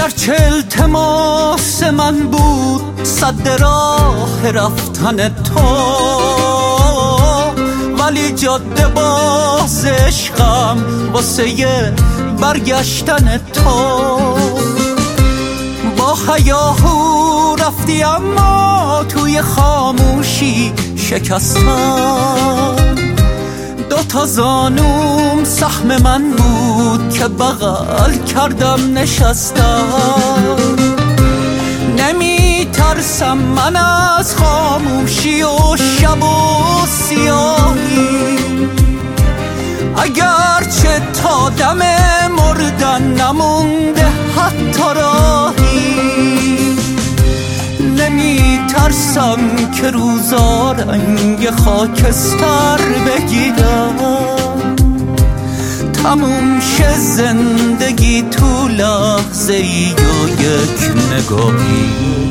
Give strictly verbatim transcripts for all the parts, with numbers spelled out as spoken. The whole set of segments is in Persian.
گرچه التماس من بود سد راه رفتن تو، ولی جاده باز عشقم واسه برگشتن تو. با هیاهو رفتی اما توی خاموشی شکستم. دو تا زانوم سهم من بود که بغل کردم نشستم. نمی ترسم من از خاموشی و شب و سیاهی، اگرچه تا دم مردن نمونده حتی راهی. نمی ترسم که روزا رنگ خاکستر بگیرم، تموم شه زندگی تو لحظه ای و یک نگاهی.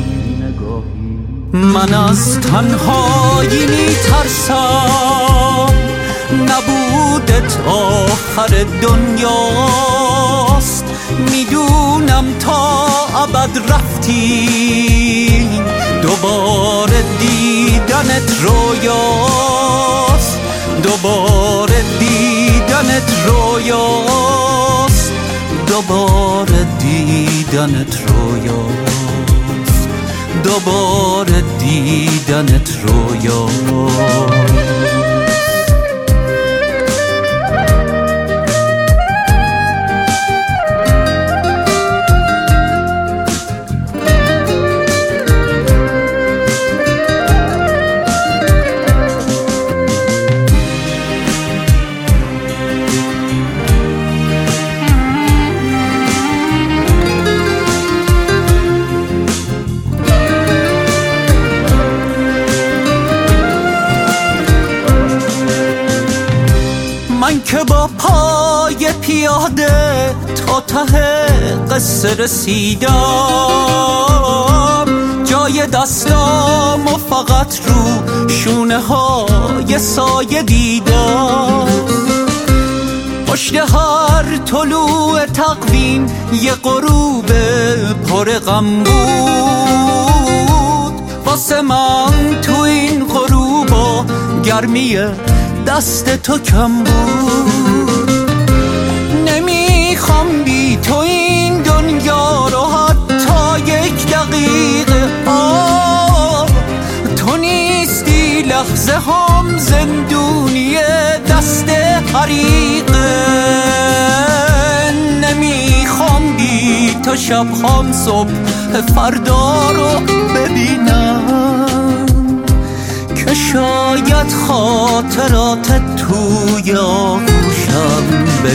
من از تنهایی می ترسم، نبودت آخر دنیاست. میدونم تا ابد رفتی، دوباره دیدنت رویاست. دوباره دیدنت رویاست. دوباره دیدنت رویاست. دوباره دیدنت رویاست. من که با پای پیاده تا ته قصه رسیدم، جای دستام و فقط رو شونه های سایه دیدم. پشت هر طلوع تقویم یه غروب پر غم بود. واسه من تو این غروبا گرمی دست تو کم بود. نمیخوام بی تو این دنیا رو حتی یک دقیقه. آه تو نیستی لحظه هم زندونی دست حریقه. نمیخوام بی تو شب هم صبح فردا رو ببینم، که شاید خاطرات توی آغوشم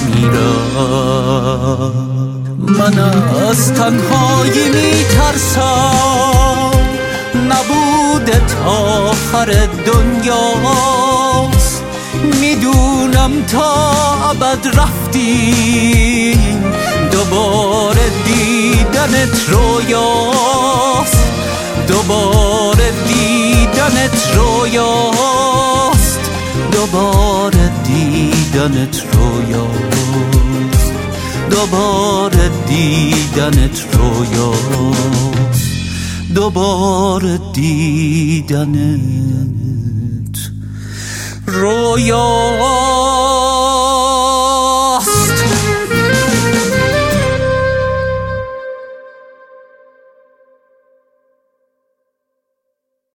بمیرم. من از تنهایی می ترسم، نبودت آخر دنیاست. میدونم تا ابد رفتی، دوباره دیدنت رویاست. دوباره دیدنت رویاست. دوباره دیدنت رویاست. دوباره دیدنت رویاست. دوباره دیدنت رویاست.